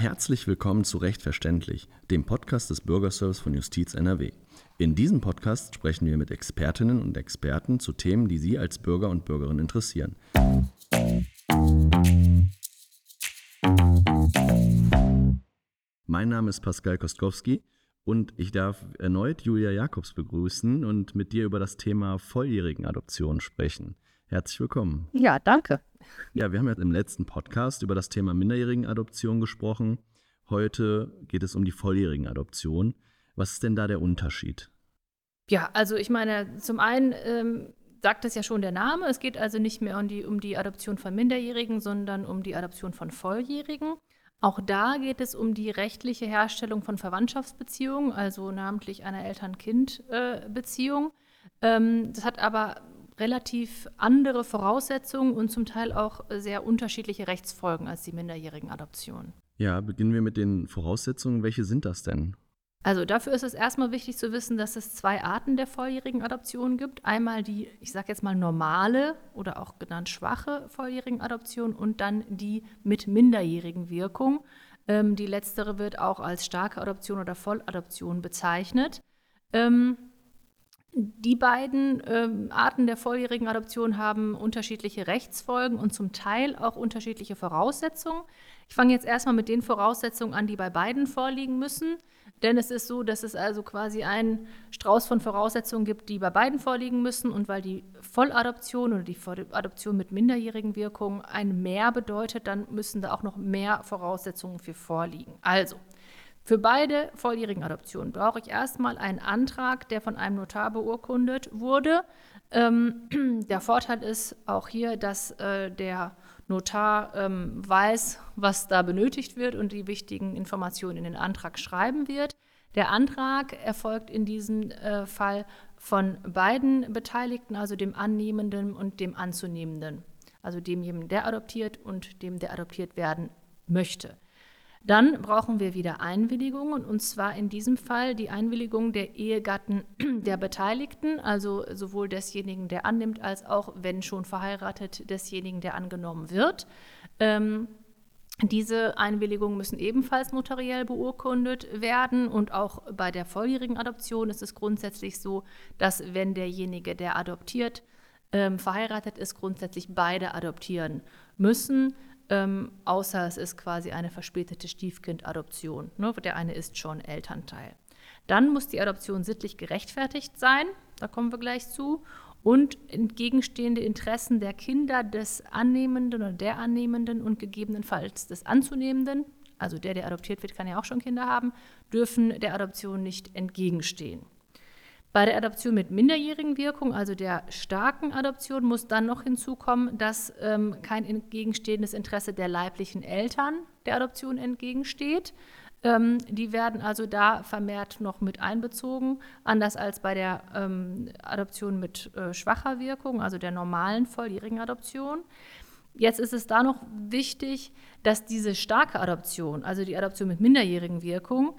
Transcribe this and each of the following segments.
Herzlich willkommen zu Recht verständlich, dem Podcast des Bürgerservice von Justiz NRW. In diesem Podcast sprechen wir mit Expertinnen und Experten zu Themen, die Sie als Bürger und Bürgerin interessieren. Mein Name ist Pascal Kostkowski und ich darf erneut Julia Jakobs begrüßen und mit dir über das Thema Volljährigenadoption sprechen. Herzlich willkommen. Ja, danke. Ja, wir haben ja im letzten Podcast über das Thema Minderjährigenadoption gesprochen. Heute geht es um die Volljährigenadoption. Was ist denn da der Unterschied? Ja, also ich meine, zum einen sagt es ja schon der Name, es geht also nicht mehr um die Adoption von Minderjährigen, sondern um die Adoption von Volljährigen. Auch da geht es um die rechtliche Herstellung von Verwandtschaftsbeziehungen, also namentlich einer Eltern-Kind-Beziehung. Das hat aber relativ andere Voraussetzungen und zum Teil auch sehr unterschiedliche Rechtsfolgen als die Minderjährigenadoption. Ja, beginnen wir mit den Voraussetzungen. Welche sind das denn? Also dafür ist es erstmal wichtig zu wissen, dass es zwei Arten der volljährigen Adoption gibt. Einmal die, ich sage jetzt mal normale oder auch genannt schwache volljährigen Adoption und dann die mit minderjährigen Wirkung. Die letztere wird auch als starke Adoption oder Volladoption bezeichnet. Die beiden Arten der volljährigen Adoption haben unterschiedliche Rechtsfolgen und zum Teil auch unterschiedliche Voraussetzungen. Ich fange jetzt erstmal mit den Voraussetzungen an, die bei beiden vorliegen müssen. Denn es ist so, dass es also quasi einen Strauß von Voraussetzungen gibt, die bei beiden vorliegen müssen. Und weil die Volladoption oder die Adoption mit minderjährigen Wirkungen ein Mehr bedeutet, dann müssen da auch noch mehr Voraussetzungen für vorliegen. Also, für beide volljährigen Adoptionen brauche ich erstmal einen Antrag, der von einem Notar beurkundet wurde. Der Vorteil ist auch hier, dass der Notar weiß, was da benötigt wird und die wichtigen Informationen in den Antrag schreiben wird. Der Antrag erfolgt in diesem Fall von beiden Beteiligten, also dem Annehmenden und dem Anzunehmenden, also demjenigen, der adoptiert und dem, der adoptiert werden möchte. Dann brauchen wir wieder Einwilligungen, und zwar in diesem Fall die Einwilligung der Ehegatten der Beteiligten, also sowohl desjenigen, der annimmt, als auch, wenn schon verheiratet, desjenigen, der angenommen wird. Diese Einwilligungen müssen ebenfalls notariell beurkundet werden, und auch bei der volljährigen Adoption ist es grundsätzlich so, dass, wenn derjenige, der adoptiert, verheiratet ist, grundsätzlich beide adoptieren müssen. Außer es ist quasi eine verspätete Stiefkindadoption. Ne? Der eine ist schon Elternteil. Dann muss die Adoption sittlich gerechtfertigt sein, da kommen wir gleich zu, und entgegenstehende Interessen der Kinder des Annehmenden oder der Annehmenden und gegebenenfalls des Anzunehmenden, also der adoptiert wird, kann ja auch schon Kinder haben, dürfen der Adoption nicht entgegenstehen. Bei der Adoption mit minderjährigen Wirkung, also der starken Adoption, muss dann noch hinzukommen, dass kein entgegenstehendes Interesse der leiblichen Eltern der Adoption entgegensteht. Die werden also da vermehrt noch mit einbezogen, anders als bei der Adoption mit schwacher Wirkung, also der normalen volljährigen Adoption. Jetzt ist es da noch wichtig, dass diese starke Adoption, also die Adoption mit minderjährigen Wirkung,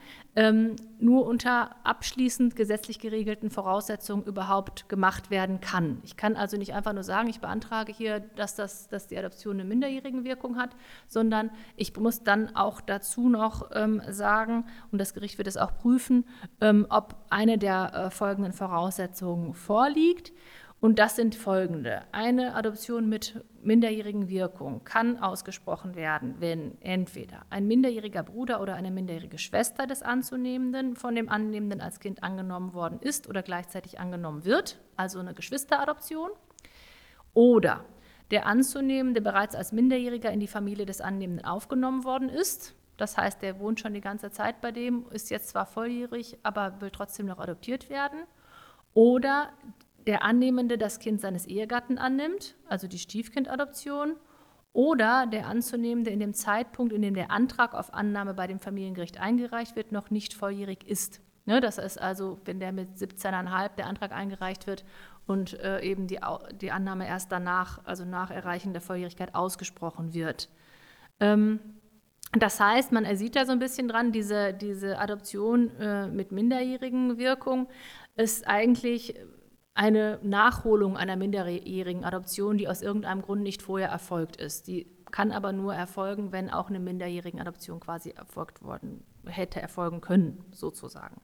nur unter abschließend gesetzlich geregelten Voraussetzungen überhaupt gemacht werden kann. Ich kann also nicht einfach nur sagen, ich beantrage hier, dass die Adoption eine minderjährige Wirkung hat, sondern ich muss dann auch dazu noch sagen, und das Gericht wird es auch prüfen, ob eine der folgenden Voraussetzungen vorliegt. Und das sind folgende. Eine Adoption mit minderjährigen Wirkung kann ausgesprochen werden, wenn entweder ein minderjähriger Bruder oder eine minderjährige Schwester des Anzunehmenden von dem Annehmenden als Kind angenommen worden ist oder gleichzeitig angenommen wird, also eine Geschwisteradoption, oder der Anzunehmende bereits als Minderjähriger in die Familie des Annehmenden aufgenommen worden ist. Das heißt, der wohnt schon die ganze Zeit bei dem, ist jetzt zwar volljährig, aber will trotzdem noch adoptiert werden. Oder der Annehmende das Kind seines Ehegatten annimmt, also die Stiefkindadoption, oder der Anzunehmende in dem Zeitpunkt, in dem der Antrag auf Annahme bei dem Familiengericht eingereicht wird, noch nicht volljährig ist. Ne, das ist also, wenn der mit 17,5 der Antrag eingereicht wird und eben die Annahme erst danach, also nach Erreichen der Volljährigkeit, ausgesprochen wird. Das heißt, man sieht da so ein bisschen dran, diese Adoption mit minderjährigen Wirkung ist eigentlich eine Nachholung einer minderjährigen Adoption, die aus irgendeinem Grund nicht vorher erfolgt ist. Die kann aber nur erfolgen, wenn auch eine Minderjährigenadoption quasi hätte erfolgen können, sozusagen.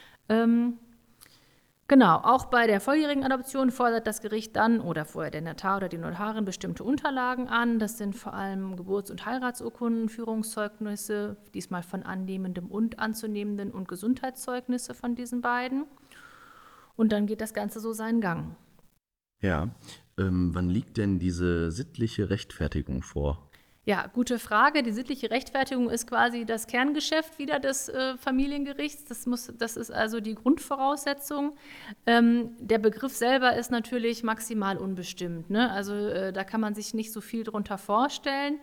Genau, auch bei der volljährigen Adoption fordert das Gericht dann oder vorher der Notar oder die Notarin bestimmte Unterlagen an. Das sind vor allem Geburts- und Heiratsurkunden, Führungszeugnisse, diesmal von annehmendem und anzunehmenden und Gesundheitszeugnisse von diesen beiden. Und dann geht das Ganze so seinen Gang. Ja, wann liegt denn diese sittliche Rechtfertigung vor? Ja, gute Frage. Die sittliche Rechtfertigung ist quasi das Kerngeschäft wieder des Familiengerichts. Das ist also die Grundvoraussetzung. Der Begriff selber ist natürlich maximal unbestimmt, ne? Also da kann man sich nicht so viel drunter vorstellen.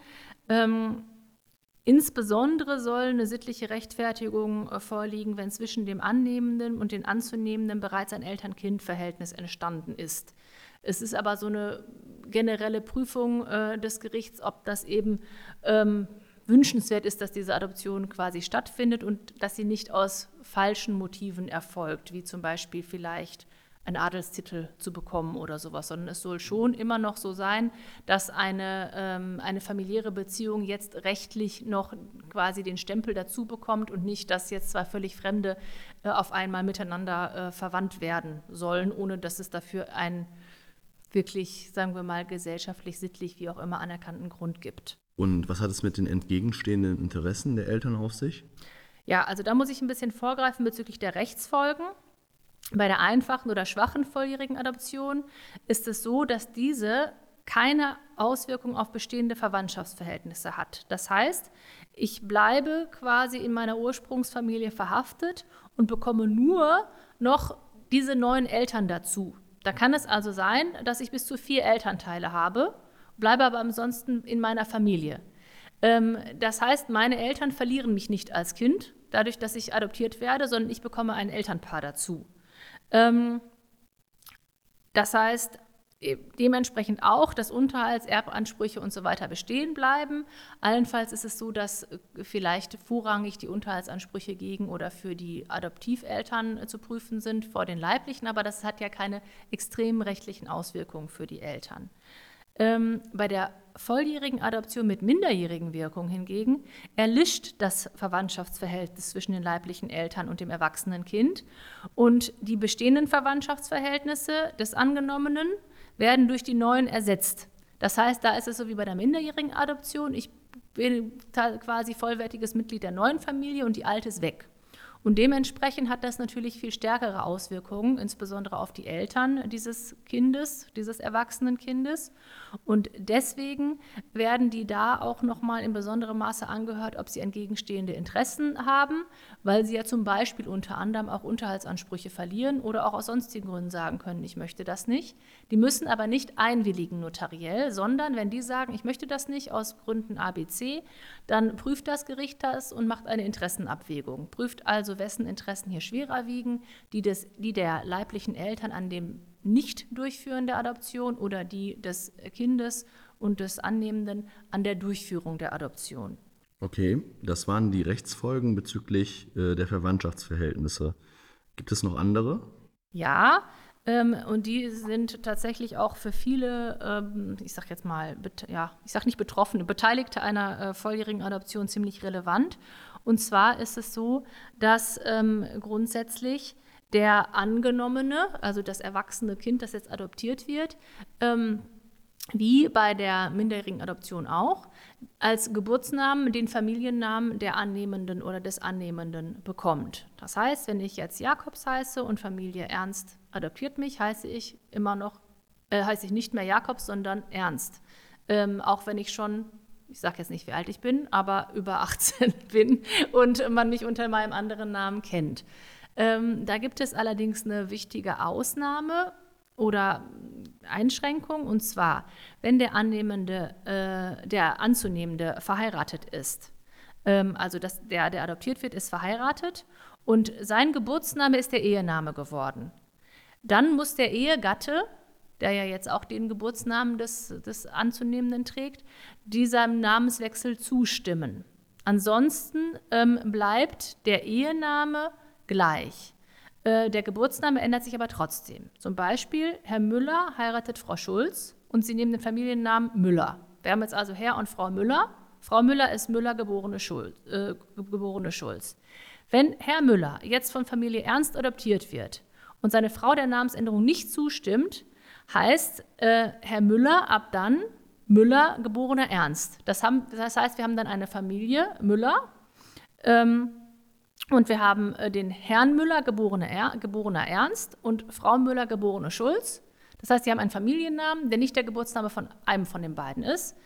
Insbesondere soll eine sittliche Rechtfertigung vorliegen, wenn zwischen dem Annehmenden und den Anzunehmenden bereits ein Eltern-Kind-Verhältnis entstanden ist. Es ist aber so eine generelle Prüfung des Gerichts, ob das eben wünschenswert ist, dass diese Adoption quasi stattfindet und dass sie nicht aus falschen Motiven erfolgt, wie zum Beispiel vielleicht einen Adelstitel zu bekommen oder sowas, sondern es soll schon immer noch so sein, dass eine familiäre Beziehung jetzt rechtlich noch quasi den Stempel dazu bekommt und nicht, dass jetzt zwei völlig Fremde auf einmal miteinander verwandt werden sollen, ohne dass es dafür einen wirklich, sagen wir mal, gesellschaftlich, sittlich, wie auch immer anerkannten Grund gibt. Und was hat es mit den entgegenstehenden Interessen der Eltern auf sich? Ja, also da muss ich ein bisschen vorgreifen bezüglich der Rechtsfolgen. Bei der einfachen oder schwachen volljährigen Adoption ist es so, dass diese keine Auswirkung auf bestehende Verwandtschaftsverhältnisse hat. Das heißt, ich bleibe quasi in meiner Ursprungsfamilie verhaftet und bekomme nur noch diese neuen Eltern dazu. Da kann es also sein, dass ich bis zu 4 Elternteile habe, bleibe aber ansonsten in meiner Familie. Das heißt, meine Eltern verlieren mich nicht als Kind, dadurch, dass ich adoptiert werde, sondern ich bekomme ein Elternpaar dazu. Das heißt, dementsprechend auch, dass Unterhaltserbansprüche und so weiter bestehen bleiben. Allenfalls ist es so, dass vielleicht vorrangig die Unterhaltsansprüche gegen oder für die Adoptiveltern zu prüfen sind vor den leiblichen, aber das hat ja keine extremen rechtlichen Auswirkungen für die Eltern. Bei der volljährigen Adoption mit minderjährigen Wirkung hingegen erlischt das Verwandtschaftsverhältnis zwischen den leiblichen Eltern und dem erwachsenen Kind und die bestehenden Verwandtschaftsverhältnisse des Angenommenen werden durch die neuen ersetzt. Das heißt, da ist es so wie bei der minderjährigen Adoption, ich bin quasi vollwertiges Mitglied der neuen Familie und die alte ist weg. Und dementsprechend hat das natürlich viel stärkere Auswirkungen, insbesondere auf die Eltern dieses Kindes, dieses erwachsenen Kindes. Und deswegen werden die da auch nochmal in besonderem Maße angehört, ob sie entgegenstehende Interessen haben, weil sie ja zum Beispiel unter anderem auch Unterhaltsansprüche verlieren oder auch aus sonstigen Gründen sagen können, ich möchte das nicht. Die müssen aber nicht einwilligen notariell, sondern wenn die sagen, ich möchte das nicht aus Gründen A, B, C, dann prüft das Gericht das und macht eine Interessenabwägung. Prüft also, wessen Interessen hier schwerer wiegen, die der leiblichen Eltern an dem Nicht-Durchführen der Adoption oder die des Kindes und des Annehmenden an der Durchführung der Adoption. Okay, das waren die Rechtsfolgen bezüglich der Verwandtschaftsverhältnisse. Gibt es noch andere? Ja, und die sind tatsächlich auch für viele, ich sage jetzt mal, ich sage nicht Betroffene, Beteiligte einer volljährigen Adoption ziemlich relevant. Und zwar ist es so, dass grundsätzlich der Angenommene, also das erwachsene Kind, das jetzt adoptiert wird, wie bei der minderjährigen Adoption auch, als Geburtsnamen den Familiennamen der Annehmenden oder des Annehmenden bekommt. Das heißt, wenn ich jetzt Jakobs heiße und Familie Ernst adoptiert mich, heiße ich nicht mehr Jakobs, sondern Ernst. Auch wenn ich schon, ich sage jetzt nicht, wie alt ich bin, aber über 18 bin und man mich unter meinem anderen Namen kennt. Da gibt es allerdings eine wichtige Ausnahme oder Einschränkung, und zwar, wenn der Anzunehmende verheiratet ist. Also der adoptiert wird, ist verheiratet und sein Geburtsname ist der Ehename geworden. Dann muss der Ehegatte, der ja jetzt auch den Geburtsnamen des Anzunehmenden trägt, diesem Namenswechsel zustimmen. Ansonsten bleibt der Ehename gleich. Der Geburtsname ändert sich aber trotzdem. Zum Beispiel, Herr Müller heiratet Frau Schulz und sie nehmen den Familiennamen Müller, Wir haben jetzt also Herr und Frau Müller. Frau Müller ist Müller geborene Schulz. Wenn Herr Müller jetzt von Familie Ernst adoptiert wird und seine Frau der Namensänderung nicht zustimmt, heißt Herr Müller ab dann Müller geborener Ernst. Das heißt, wir haben dann eine Familie Müller und wir haben den Herrn Müller geborener Ernst und Frau Müller geborene Schulz. Das heißt, sie haben einen Familiennamen, der nicht der Geburtsname von einem von den beiden ist.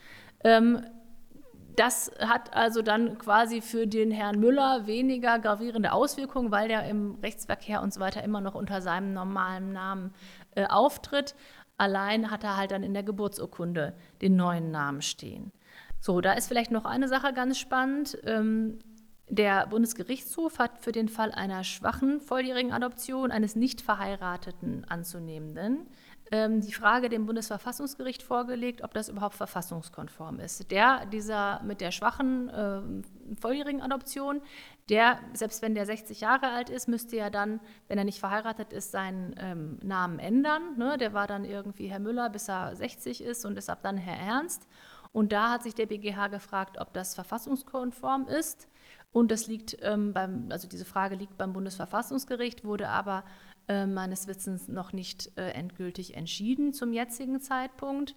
Das hat also dann quasi für den Herrn Müller weniger gravierende Auswirkungen, weil der im Rechtsverkehr und so weiter immer noch unter seinem normalen Namen auftritt. Allein hat er halt dann in der Geburtsurkunde den neuen Namen stehen. So, da ist vielleicht noch eine Sache ganz spannend. Der Bundesgerichtshof hat für den Fall einer schwachen volljährigen Adoption eines nicht verheirateten Anzunehmenden die Frage dem Bundesverfassungsgericht vorgelegt, ob das überhaupt verfassungskonform ist. Dieser mit der schwachen volljährigen Adoption, selbst wenn der 60 Jahre alt ist, müsste ja dann, wenn er nicht verheiratet ist, seinen Namen ändern. Ne? Der war dann irgendwie Herr Müller, bis er 60 ist und ist ab dann Herr Ernst. Und da hat sich der BGH gefragt, ob das verfassungskonform ist. Und das liegt diese Frage liegt beim Bundesverfassungsgericht, wurde aber meines Wissens noch nicht endgültig entschieden zum jetzigen Zeitpunkt.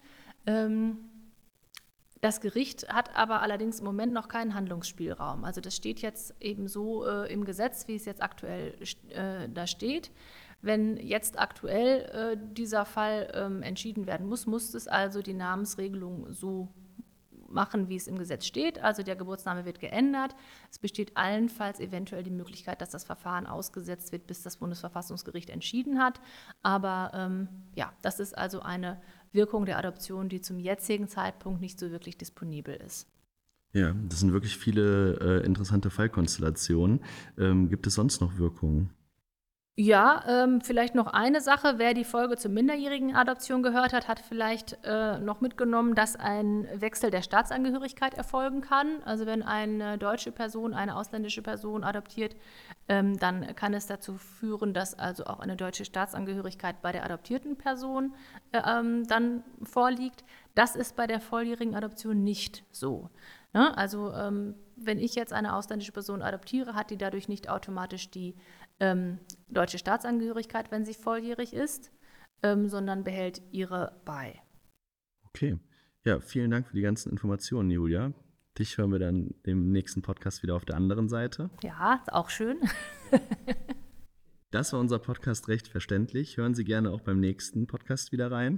Das Gericht hat aber allerdings im Moment noch keinen Handlungsspielraum. Also das steht jetzt eben so im Gesetz, wie es jetzt aktuell da steht. Wenn jetzt aktuell dieser Fall entschieden werden muss es also die Namensregelung so machen, wie es im Gesetz steht. Also der Geburtsname wird geändert. Es besteht allenfalls eventuell die Möglichkeit, dass das Verfahren ausgesetzt wird, bis das Bundesverfassungsgericht entschieden hat. Aber das ist also eine Wirkung der Adoption, die zum jetzigen Zeitpunkt nicht so wirklich disponibel ist. Ja, das sind wirklich viele interessante Fallkonstellationen. Gibt es sonst noch Wirkungen? Ja, vielleicht noch eine Sache. Wer die Folge zur minderjährigen Adoption gehört hat, hat vielleicht noch mitgenommen, dass ein Wechsel der Staatsangehörigkeit erfolgen kann. Also wenn eine deutsche Person eine ausländische Person adoptiert, dann kann es dazu führen, dass also auch eine deutsche Staatsangehörigkeit bei der adoptierten Person dann vorliegt. Das ist bei der volljährigen Adoption nicht so. Ne? Also wenn ich jetzt eine ausländische Person adoptiere, hat die dadurch nicht automatisch die deutsche Staatsangehörigkeit, wenn sie volljährig ist, sondern behält ihre bei. Okay. Ja, vielen Dank für die ganzen Informationen, Julia. Dich hören wir dann im nächsten Podcast wieder auf der anderen Seite. Ja, ist auch schön. Das war unser Podcast Recht verständlich. Hören Sie gerne auch beim nächsten Podcast wieder rein.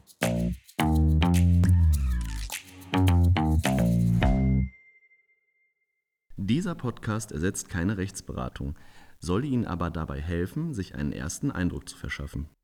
Dieser Podcast ersetzt keine Rechtsberatung, soll Ihnen aber dabei helfen, sich einen ersten Eindruck zu verschaffen.